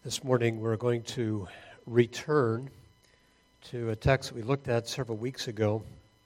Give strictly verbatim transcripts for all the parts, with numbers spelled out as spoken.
This morning we're going to return to a text that we looked at several weeks ago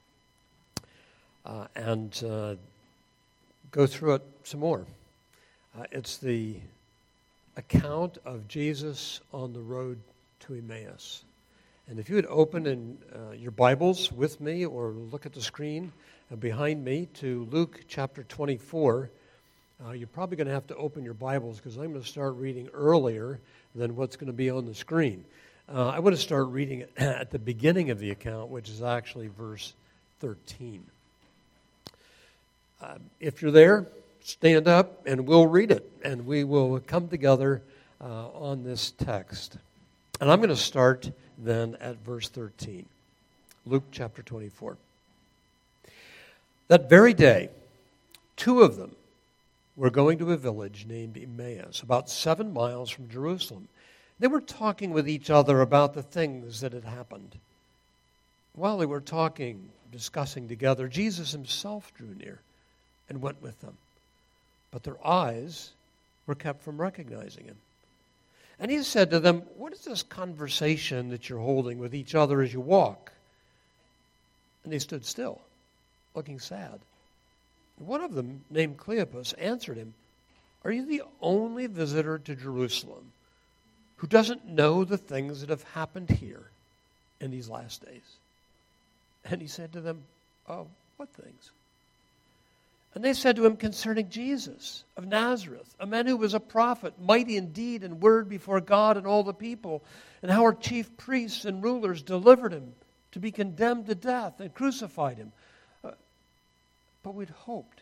uh, and uh, go through it some more. Uh, it's the account of Jesus on the road to Emmaus. And if you would open in uh, your Bibles with me or look at the screen uh, behind me to Luke chapter twenty-four, uh, you're probably going to have to open your Bibles because I'm going to start reading earlier than what's going to be on the screen. Uh, I want to start reading it at the beginning of the account, which is actually verse thirteen. Uh, if you're there, stand up and we'll read it, and we will come together uh, on this text. And I'm going to start then at verse thirteen, Luke chapter twenty-four. That very day, two of them were going to a village named Emmaus, about seven miles from Jerusalem. They were talking with each other about the things that had happened. While they were talking, discussing together, Jesus himself drew near and went with them. But their eyes were kept from recognizing him. And he said to them, "What is this conversation that you're holding with each other as you walk?" And they stood still, looking sad. One of them, named Cleopas, answered him, "Are you the only visitor to Jerusalem who doesn't know the things that have happened here in these last days?" And he said to them, "Oh, what things?" And they said to him, "Concerning Jesus of Nazareth, a man who was a prophet, mighty in deed and word before God and all the people, and how our chief priests and rulers delivered him to be condemned to death and crucified him. Uh, but we'd hoped,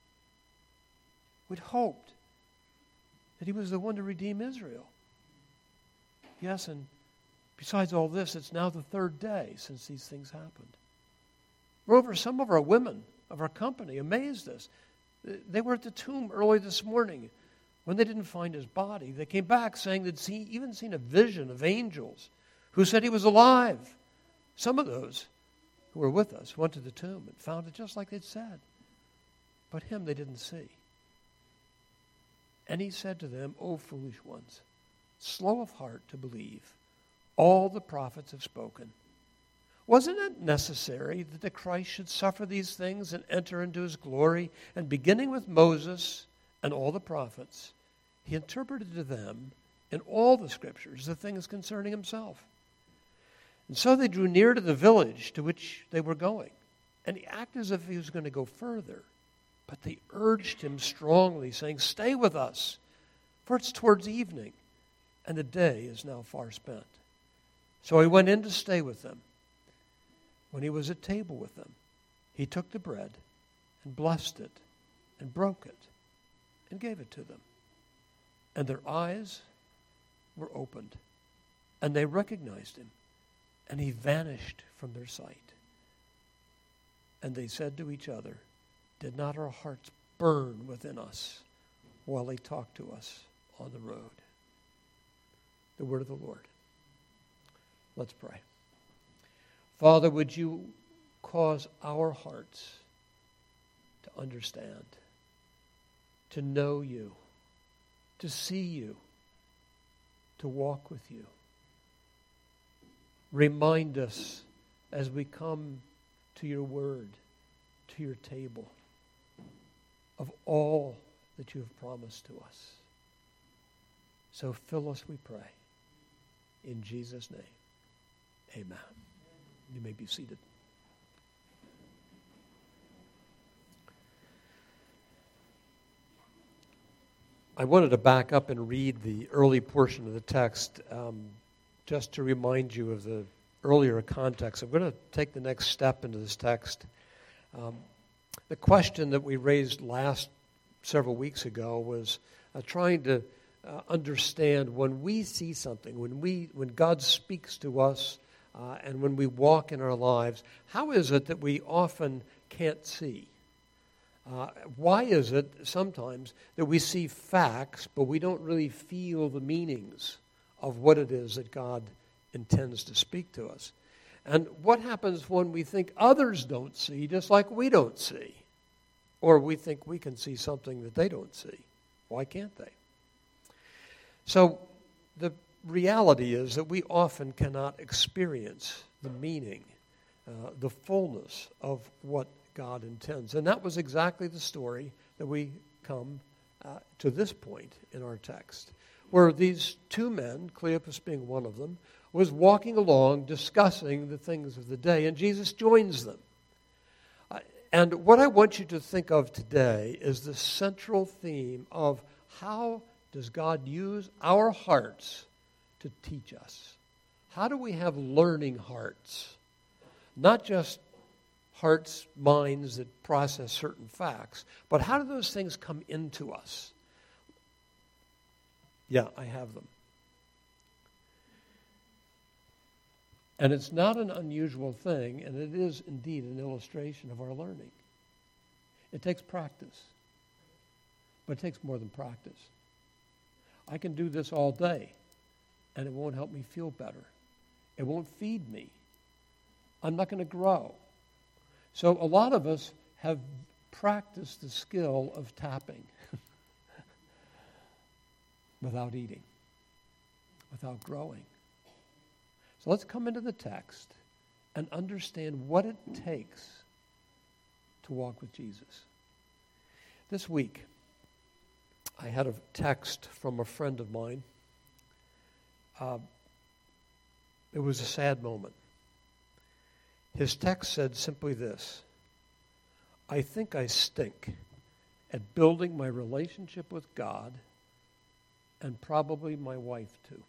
we'd hoped that he was the one to redeem Israel. Yes, and besides all this, it's now the third day since these things happened. Moreover, some of our women of our company amazed us. They were at the tomb early this morning. When they didn't find his body, they came back saying they'd see, even seen a vision of angels who said he was alive. Some of those who were with us went to the tomb and found it just like they'd said. But him they didn't see." And he said to them, "O foolish ones, slow of heart to believe all the prophets have spoken. Wasn't it necessary that the Christ should suffer these things and enter into his glory? And beginning with Moses and all the prophets, he interpreted to them in all the scriptures the things concerning himself. And so they drew near to the village to which they were going. And he acted as if he was going to go further. But they urged him strongly, saying, 'Stay with us, for it's towards evening, and the day is now far spent.' So he went in to stay with them. When he was at table with them, he took the bread and blessed it and broke it and gave it to them. And their eyes were opened, and they recognized him, and he vanished from their sight. And they said to each other, 'Did not our hearts burn within us while he talked to us on the road?'" The word of the Lord. Let's pray. Father, would you cause our hearts to understand, to know you, to see you, to walk with you. Remind us as we come to your word, to your table, of all that you have promised to us. So fill us, we pray. In Jesus' name, amen. You may be seated. I wanted to back up and read the early portion of the text um, just to remind you of the earlier context. I'm going to take the next step into this text. Um, the question that we raised last several weeks ago was uh, trying to uh, understand when we see something, when we, when God speaks to us, Uh, and when we walk in our lives, how is it that we often can't see? Uh, why is it sometimes that we see facts, but we don't really feel the meanings of what it is that God intends to speak to us? And what happens when we think others don't see, just like we don't see? Or we think we can see something that they don't see? Why can't they? So the reality is that we often cannot experience the meaning, uh, the fullness of what God intends. And that was exactly the story that we come uh, to this point in our text, where these two men, Cleopas being one of them, was walking along discussing the things of the day, and Jesus joins them. Uh, and what I want you to think of today is the central theme of how does God use our hearts to teach us? How do we have learning hearts? Not just hearts, minds that process certain facts, but how do those things come into us? Yeah, I have them. And it's not an unusual thing, and it is indeed an illustration of our learning. It takes practice, but it takes more than practice. I can do this all day, and it won't help me feel better. It won't feed me. I'm not going to grow. So a lot of us have practiced the skill of tapping without eating, without growing. So let's come into the text and understand what it takes to walk with Jesus. This week, I had a text from a friend of mine. Uh, it was a sad moment. His text said simply this: I think I stink at building my relationship with God, and probably my wife too.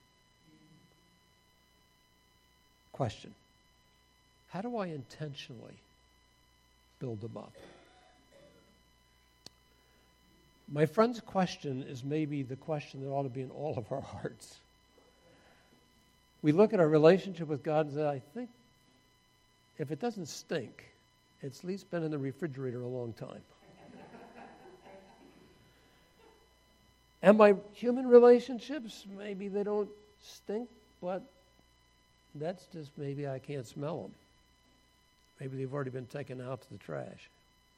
Question: how do I intentionally build them up? My friend's question is maybe the question that ought to be in all of our hearts. We look at our relationship with God and say, I think if it doesn't stink, it's at least been in the refrigerator a long time. And my human relationships, maybe they don't stink, but that's just maybe I can't smell them. Maybe they've already been taken out to the trash.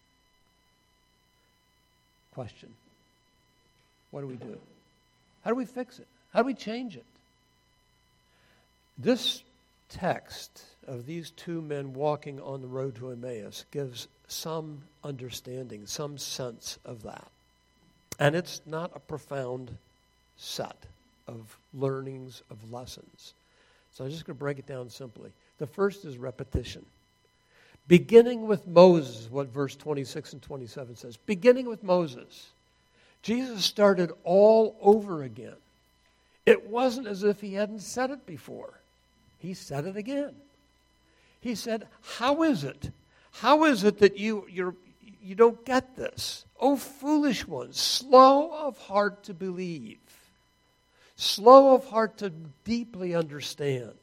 Question: what do we do? How do we fix it? How do we change it? This text of these two men walking on the road to Emmaus gives some understanding, some sense of that. And it's not a profound set of learnings, of lessons. So I'm just going to break it down simply. The first is repetition. Beginning with Moses, what verse twenty-six and twenty-seven says. Beginning with Moses. Jesus started all over again. It wasn't as if he hadn't said it before. He said it again. He said, how is it? How is it that you you're, you don't get this? O foolish ones, slow of heart to believe, slow of heart to deeply understand.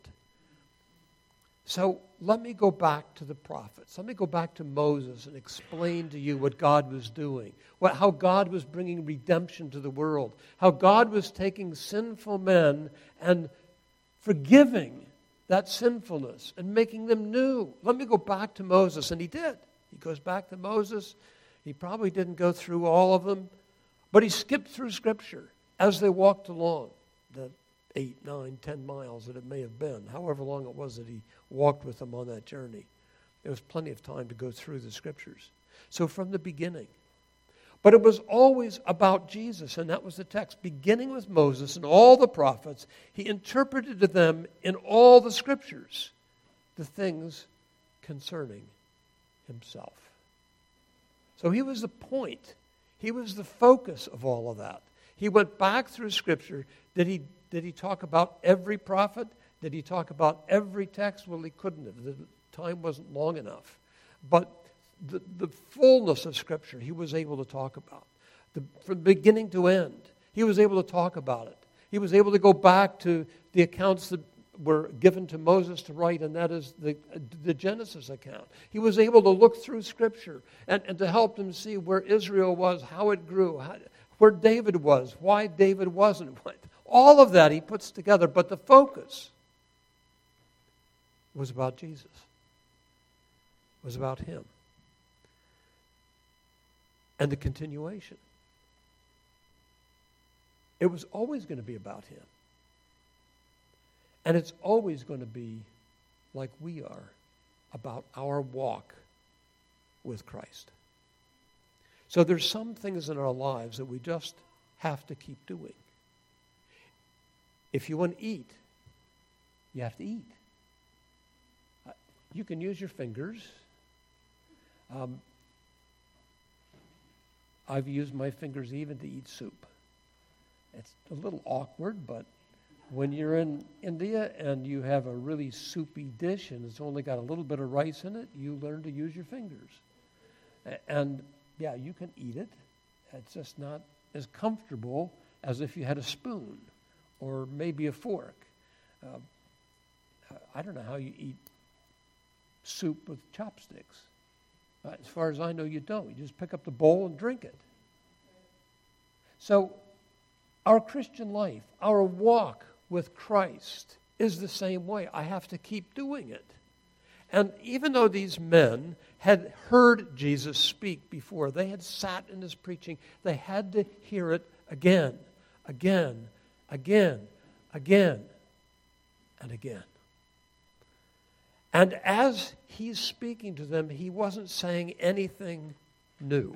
So let me go back to the prophets. Let me go back to Moses and explain to you what God was doing, what, how God was bringing redemption to the world, how God was taking sinful men and forgiving that sinfulness and making them new. Let me go back to Moses, and he did. He goes back to Moses. He probably didn't go through all of them, but he skipped through Scripture as they walked along the eight, nine, ten miles that it may have been, however long it was that he walked with them on that journey. There was plenty of time to go through the Scriptures. So from the beginning. But it was always about Jesus, and that was the text. Beginning with Moses and all the prophets, he interpreted to them in all the Scriptures the things concerning himself. So he was the point. He was the focus of all of that. He went back through Scripture. Did he, did he talk about every prophet? Did he talk about every text? Well, he couldn't have. The time wasn't long enough. But the, the fullness of Scripture he was able to talk about. The, from beginning to end, he was able to talk about it. He was able to go back to the accounts that were given to Moses to write, and that is the, the Genesis account. He was able to look through Scripture and, and to help them see where Israel was, how it grew, how, where David was, why David wasn't. All of that he puts together, but the focus was about Jesus. It was about him. And the continuation. It was always going to be about him. And it's always going to be like we are about our walk with Christ. So there's some things in our lives that we just have to keep doing. If you want to eat, you have to eat. You can use your fingers. Um, I've used my fingers even to eat soup. It's a little awkward, but when you're in India and you have a really soupy dish and it's only got a little bit of rice in it, you learn to use your fingers. And yeah, you can eat it. It's just not as comfortable as if you had a spoon or maybe a fork. Uh, I don't know how you eat soup with chopsticks. Uh, as far as I know, you don't. You just pick up the bowl and drink it. So our Christian life, our walk with Christ is the same way. I have to keep doing it. And even though these men had heard Jesus speak before, they had sat in his preaching, they had to hear it again, again, again, again, and again. And as he's speaking to them, he wasn't saying anything new.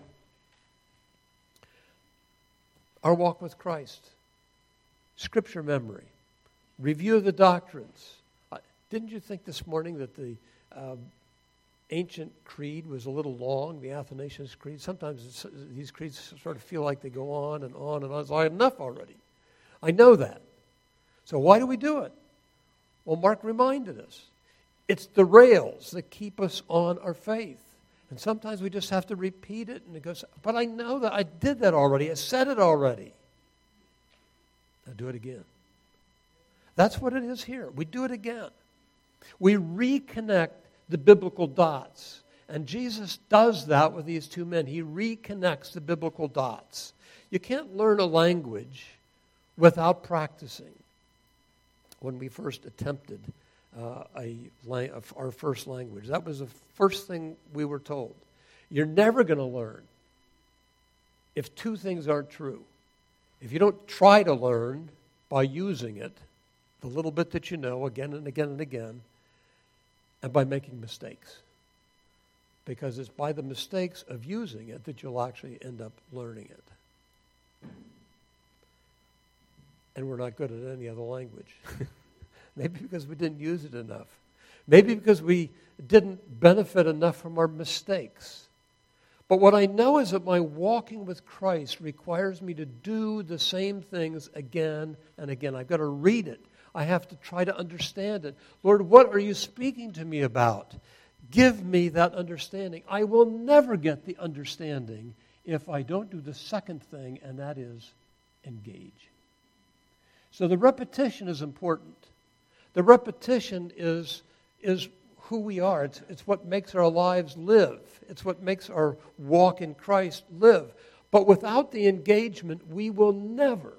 Our walk with Christ, Scripture memory, review of the doctrines. Uh, didn't you think this morning that the um, ancient creed was a little long, the Athanasius Creed? Sometimes it's, these creeds sort of feel like they go on and on and on. It's like, enough already. I know that. So why do we do it? Well, Mark reminded us. It's the rails that keep us on our faith. And sometimes we just have to repeat it, and it goes, but I know that I did that already. I said it already. Now do it again. That's what it is here. We do it again. We reconnect the biblical dots. And Jesus does that with these two men. He reconnects the biblical dots. You can't learn a language without practicing. When we first attempted uh, a, our first language, that was the first thing we were told. You're never going to learn if two things aren't true. If you don't try to learn by using it, the little bit that you know again and again and again, and by making mistakes. Because it's by the mistakes of using it that you'll actually end up learning it. And we're not good at any other language. Maybe because we didn't use it enough. Maybe because we didn't benefit enough from our mistakes. But what I know is that my walking with Christ requires me to do the same things again and again. I've got to read it. I have to try to understand it. Lord, what are you speaking to me about? Give me that understanding. I will never get the understanding if I don't do the second thing, and that is engage. So the repetition is important. The repetition is, is who we are. It's, it's what makes our lives live. It's what makes our walk in Christ live. But without the engagement, we will never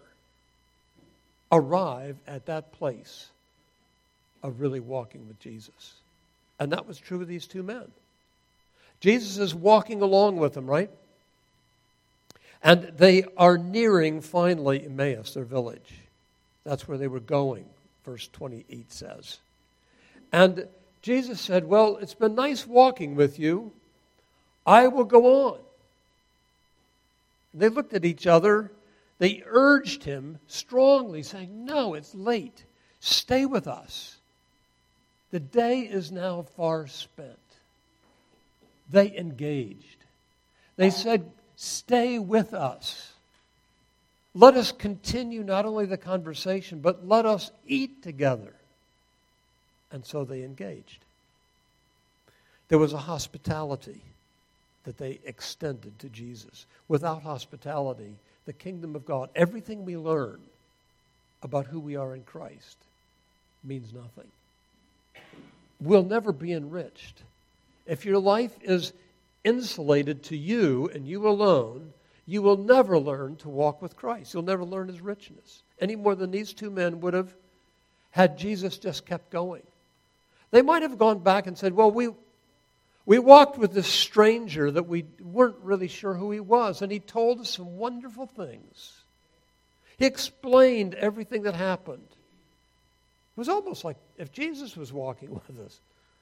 arrive at that place of really walking with Jesus. And that was true of these two men. Jesus is walking along with them, right? And they are nearing, finally, Emmaus, their village. That's where they were going, verse twenty-eight says. And Jesus said, well, it's been nice walking with you. I will go on. They looked at each other. They urged him strongly, saying, no, it's late. Stay with us. The day is now far spent. They engaged. They said, stay with us. Let us continue not only the conversation, but let us eat together. And so they engaged. There was a hospitality that they extended to Jesus. Without hospitality, the kingdom of God, everything we learn about who we are in Christ means nothing. We'll never be enriched. If your life is insulated to you and you alone, you will never learn to walk with Christ. You'll never learn his richness, any more than these two men would have had Jesus just kept going. They might have gone back and said, well, we we walked with this stranger that we weren't really sure who he was, and he told us some wonderful things. He explained everything that happened. was almost like if Jesus was walking with us.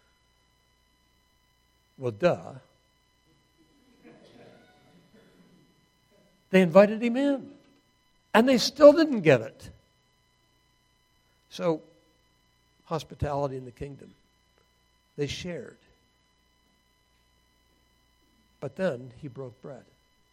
Well, duh. They invited him in, and they still didn't get it. So, hospitality in the kingdom. They shared. But then he broke bread.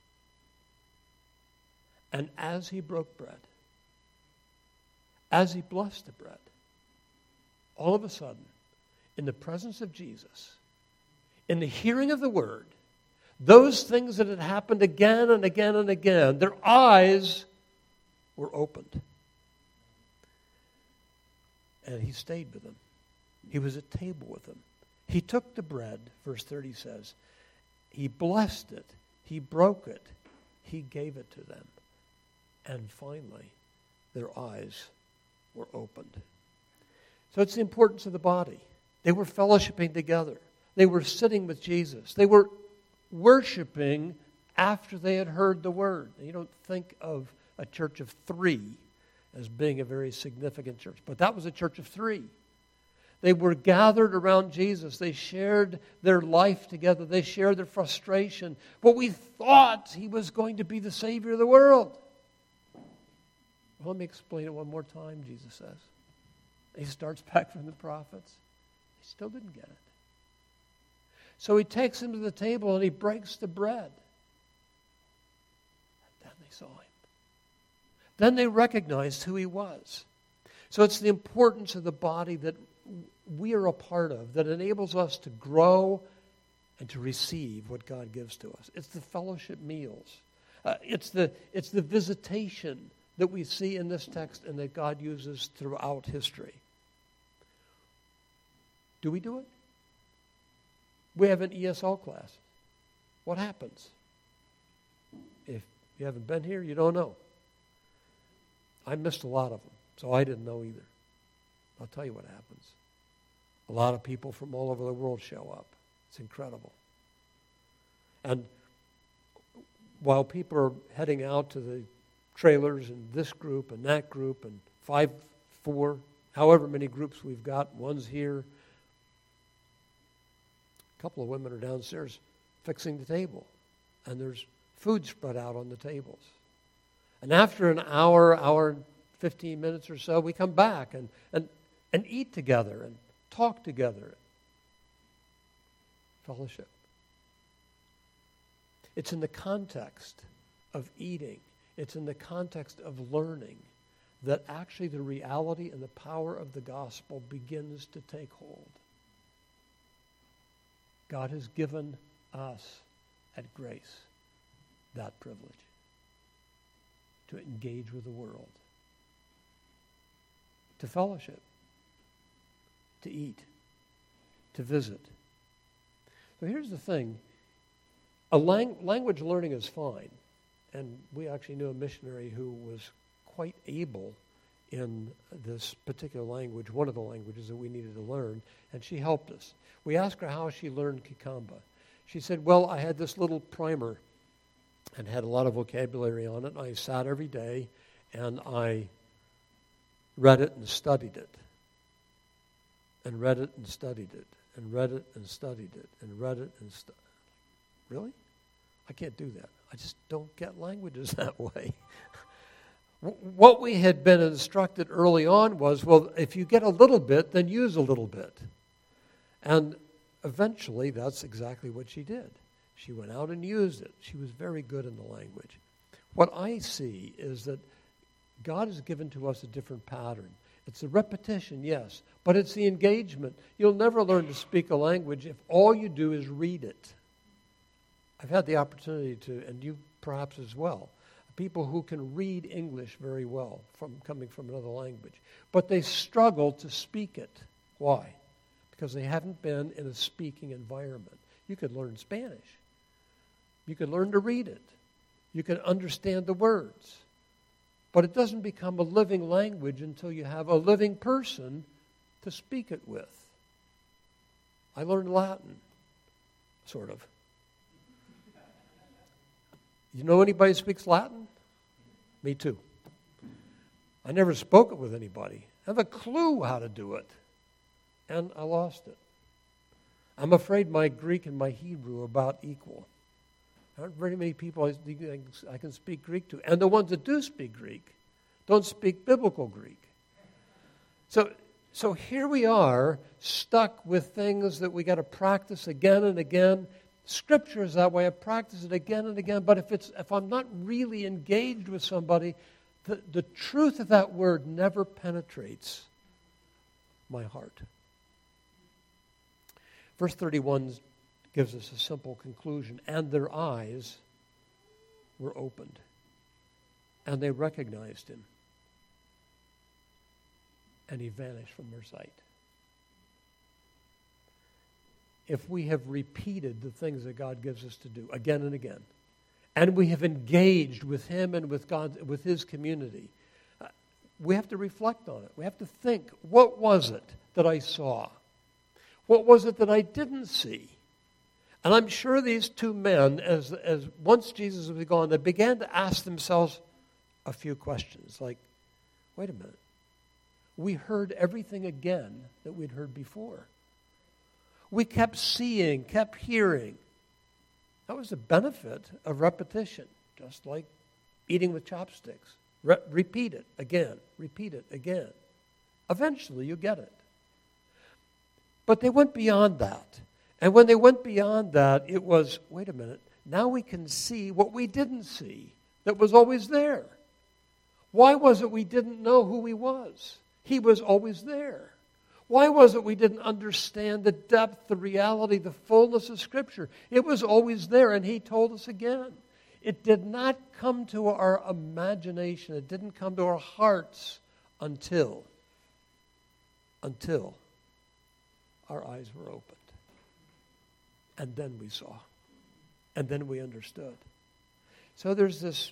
And as he broke bread, as he blessed the bread, all of a sudden, in the presence of Jesus, in the hearing of the word, those things that had happened again and again and again, their eyes were opened. And he stayed with them. He was at table with them. He took the bread, verse thirty says, he blessed it, he broke it, he gave it to them. And finally, their eyes were opened. So it's the importance of the body. They were fellowshipping together. They were sitting with Jesus. They were worshiping after they had heard the word. You don't think of a church of three as being a very significant church, but that was a church of three. They were gathered around Jesus. They shared their life together. They shared their frustration. But we thought he was going to be the Savior of the world. Well, let me explain it one more time, Jesus says. He starts back from the prophets. He still didn't get it. So he takes him to the table and he breaks the bread. And then they saw him. Then they recognized who he was. So it's the importance of the body that we are a part of that enables us to grow and to receive what God gives to us. It's the fellowship meals. Uh, it's the it's the visitation that we see in this text and that God uses throughout history. Do we do it? We have an E S L class. What happens? If you haven't been here, you don't know. I missed a lot of them, so I didn't know either. I'll tell you what happens. A lot of people from all over the world show up. It's incredible. And while people are heading out to the trailers and this group and that group and five, four, however many groups we've got, one's here, a couple of women are downstairs fixing the table, and there's food spread out on the tables. And after an hour, hour and fifteen minutes or so, we come back and, and, and eat together and talk together. Fellowship. It's in the context of eating, it's in the context of learning that actually the reality and the power of the gospel begins to take hold. God has given us at Grace that privilege to engage with the world, to fellowship, to eat, to visit. So here's the thing. A lang- language learning is fine. And we actually knew a missionary who was quite able in this particular language, one of the languages that we needed to learn, and she helped us. We asked her how she learned Kikamba. She said, well, I had this little primer and had a lot of vocabulary on it. And I sat every day and I read it and studied it, and read it and studied it, and read it and studied it, and read it and studied it. Really? I can't do that. I just don't get languages that way. What we had been instructed early on was, well, if you get a little bit, then use a little bit. And eventually, that's exactly what she did. She went out and used it. She was very good in the language. What I see is that God has given to us a different pattern. It's the repetition, yes, but it's the engagement. You'll never learn to speak a language if all you do is read it. I've had the opportunity to, and you perhaps as well, people who can read English very well from coming from another language, but they struggle to speak it. Why? Because they haven't been in a speaking environment. You could learn Spanish. You could learn to read it. You can understand the words. But it doesn't become a living language until you have a living person to speak it with. I learned Latin, sort of. You know anybody who speaks Latin? Me too. I never spoke it with anybody. I have a clue how to do it. And I lost it. I'm afraid my Greek and my Hebrew are about equal. There aren't very many people I can speak Greek to. And the ones that do speak Greek don't speak biblical Greek. So, so here we are, stuck with things that we got to practice again and again. Scripture is that way. I practice it again and again. But if it's if I'm not really engaged with somebody, the, the truth of that word never penetrates my heart. Verse thirty-one gives us a simple conclusion. And their eyes were opened, and they recognized him, and he vanished from their sight. If we have repeated the things that God gives us to do again and again, and we have engaged with him and with God, with his community, uh, we have to reflect on it. We have to think, what was it that I saw? What was it that I didn't see? And I'm sure these two men, as, as once Jesus was gone, they began to ask themselves a few questions, like, wait a minute. We heard everything again that we'd heard before. We kept seeing, kept hearing. That was the benefit of repetition, just like eating with chopsticks. Re- repeat it again, repeat it again. Eventually you get it. But they went beyond that. And when they went beyond that, it was, wait a minute, now we can see what we didn't see that was always there. Why was it we didn't know who he was? He was always there. Why was it we didn't understand the depth, the reality, the fullness of Scripture? It was always there, and he told us again. It did not come to our imagination. It didn't come to our hearts until, until our eyes were opened. And then we saw. And then we understood. So there's this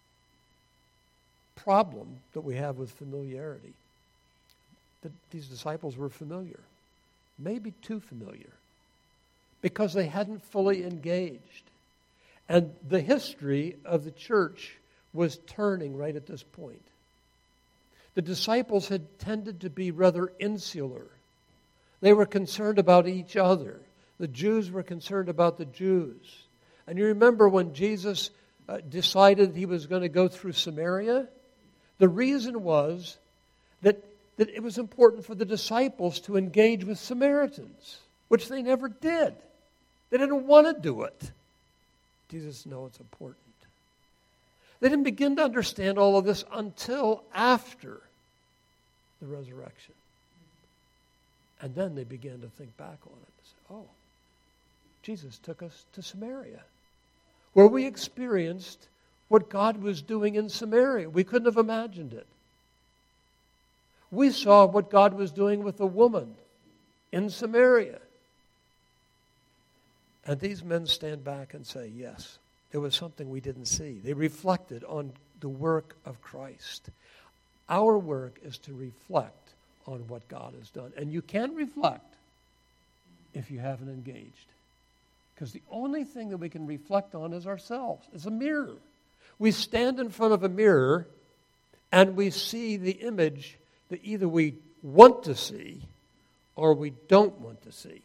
problem that we have with familiarity. That these disciples were familiar. Maybe too familiar. Because they hadn't fully engaged. And the history of the church was turning right at this point. The disciples had tended to be rather insular. They were concerned about each other. The Jews were concerned about the Jews. And you remember when Jesus uh, decided he was going to go through Samaria? The reason was that, that it was important for the disciples to engage with Samaritans, which they never did. They didn't want to do it. Jesus knows it's important. They didn't begin to understand all of this until after the resurrection. And then they began to think back on it. They said, oh, Jesus took us to Samaria, where we experienced what God was doing in Samaria. We couldn't have imagined it. We saw what God was doing with a woman in Samaria. And these men stand back and say, yes, there was something we didn't see. They reflected on the work of Christ. Our work is to reflect on what God has done. And you can't reflect if you haven't engaged. Because the only thing that we can reflect on is ourselves. It's a mirror. We stand in front of a mirror and we see the image that either we want to see or we don't want to see.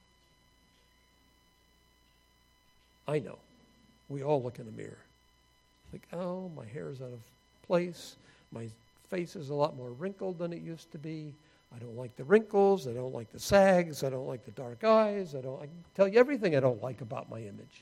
I know. We all look in a mirror. Like, oh, my hair is out of place. My face is a lot more wrinkled than it used to be. I don't like the wrinkles. I don't like the sags. I don't like the dark eyes. I don't. I can tell you everything I don't like about my image.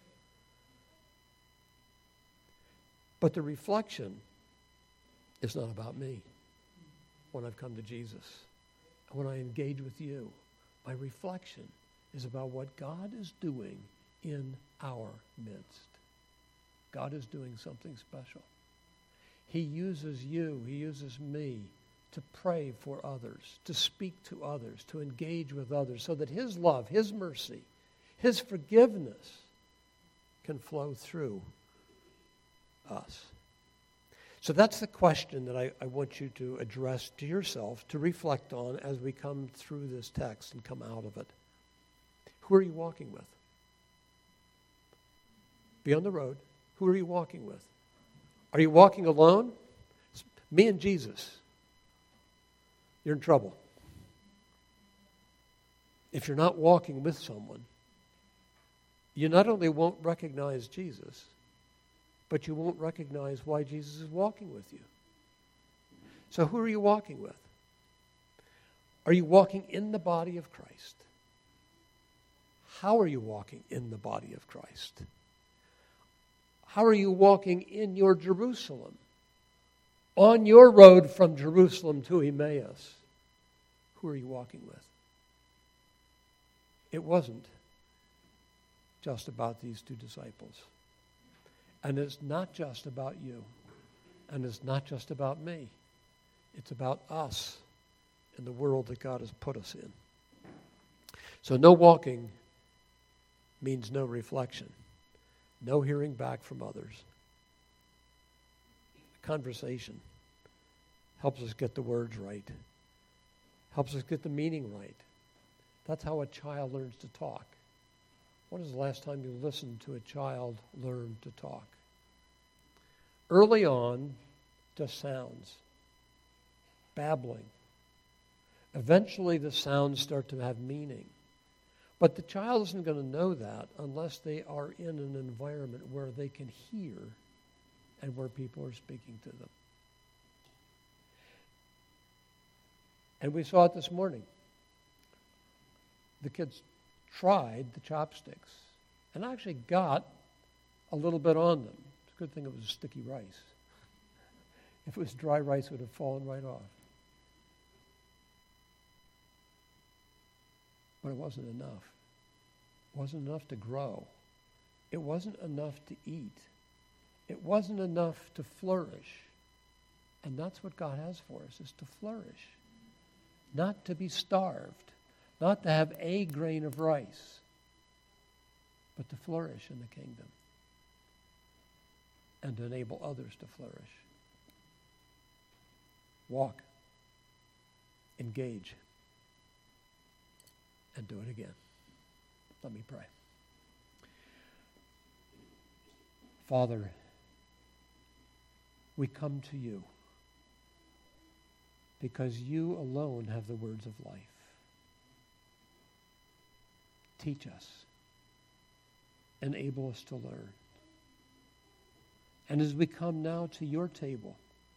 But the reflection is not about me when I've come to Jesus. When I engage with you, my reflection is about what God is doing in our midst. God is doing something special. He uses you, he uses me to pray for others, to speak to others, to engage with others, so that his love, his mercy, his forgiveness can flow through us. So that's the question that I, I want you to address to yourself, to reflect on as we come through this text and come out of it. Who are you walking with? Be on the road. Who are you walking with? Are you walking alone? Me and Jesus, you're in trouble. If you're not walking with someone, you not only won't recognize Jesus, but you won't recognize why Jesus is walking with you. So who are you walking with? Are you walking in the body of Christ? How are you walking in the body of Christ? How are you walking in your Jerusalem? On your road from Jerusalem to Emmaus, who are you walking with? It wasn't just about these two disciples. And it's not just about you. And it's not just about me. It's about us and the world that God has put us in. So no walking means no reflection, no hearing back from others. Conversation helps us get the words right, helps us get the meaning right. That's how a child learns to talk. When is the last time you listened to a child learn to talk? Early on, just sounds, babbling. Eventually, the sounds start to have meaning. But the child isn't going to know that unless they are in an environment where they can hear and where people are speaking to them. And we saw it this morning. The kids tried the chopsticks and actually got a little bit on them. It's a good thing it was sticky rice. If it was dry rice, it would have fallen right off. But it wasn't enough. It wasn't enough to grow. It wasn't enough to eat. It wasn't enough to flourish. And that's what God has for us, is to flourish. Not to be starved. Not to have a grain of rice. But to flourish in the kingdom. And to enable others to flourish. Walk. Engage. And do it again. Let me pray. Father, we come to you because you alone have the words of life. Teach us. Enable us to learn. And as we come now to your table,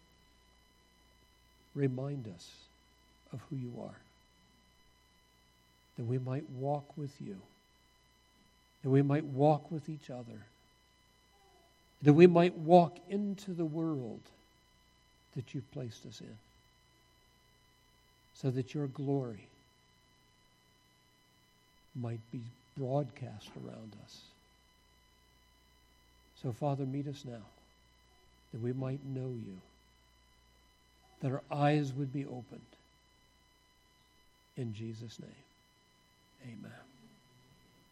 remind us of who you are. That we might walk with you. That we might walk with each other. That we might walk into the world that you've placed us in. So that your glory might be broadcast around us. So, Father, meet us now, that we might know you, that our eyes would be opened. In Jesus' name, amen.